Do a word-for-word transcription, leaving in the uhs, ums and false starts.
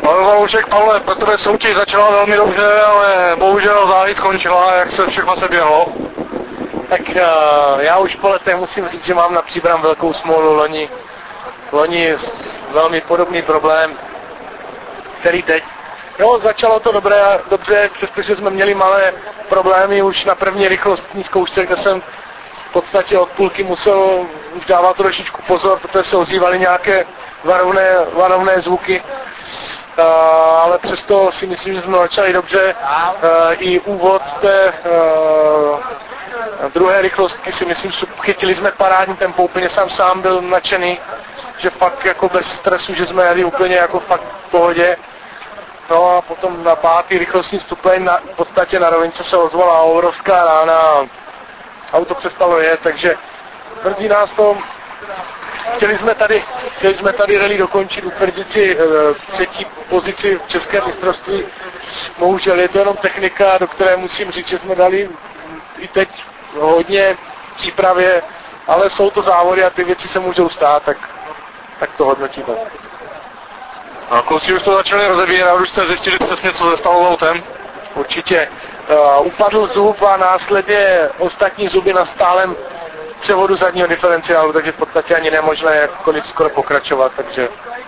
Pavel Valoušek, Pavle, pro tebe soutěž začala velmi dobře, ale bohužel záhy skončila, jak se všechno se běhlo. Tak uh, já už po letech musím říct, že mám na Příbram velkou smůlu. Loni, loni velmi podobný problém, který teď. Jo, začalo to dobré, dobře, přestože jsme měli malé problémy už na první rychlostní zkoušce, kde jsem v podstatě od půlky musel už dávat trošičku pozor, protože se ozývaly nějaké varovné, varovné zvuky. Uh, ale přesto si myslím, že jsme začali dobře. Uh, I úvod té uh, druhé rychlostky si myslím, že chytili jsme parádní tempo, úplně sám sám byl nadšený, že fakt jako bez stresu, že jsme jeli úplně jako fakt v pohodě. No a potom na pátý rychlostní stupeň na, v podstatě na rovince se ozvala obrovská rána a auto přestalo jet, takže mrzí nás to. Chtěli jsme tady, chtěli jsme tady rally dokončit, utvrdit si e, třetí pozici v českém mistrovství. Bohužel je to jenom technika, do které musím říct, že jsme dali i teď hodně přípravě, ale jsou to závody a ty věci se můžou stát, tak, tak to hodnotíme. A kluci už to začali rozebírat, už jste zjistili přesně, co se stalo autem? Určitě. Uh, upadl zub a následně ostatní zuby na stálem převodu zadního diferenciálu, takže v podstatě ani nemožné jakkoliv skoro pokračovat, takže